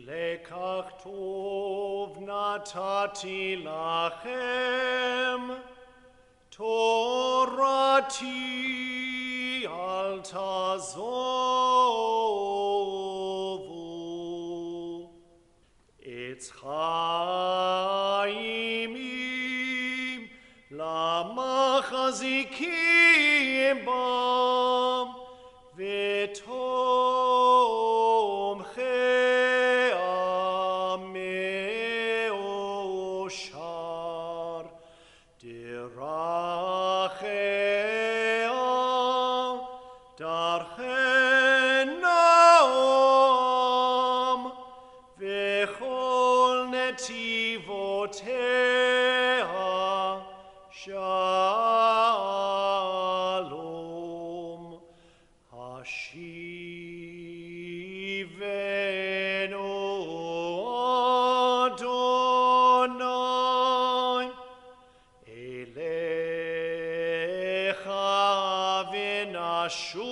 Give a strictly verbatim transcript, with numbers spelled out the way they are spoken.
לקח טוב נתתי לכם, תורתי אל תעזובו. עץ חיים למחזיקים בם, ותומכי המאושר. דרכיה דרכי נועם, וכל נתיבותיה שלום. השיבנו אדוני אליך ונשוב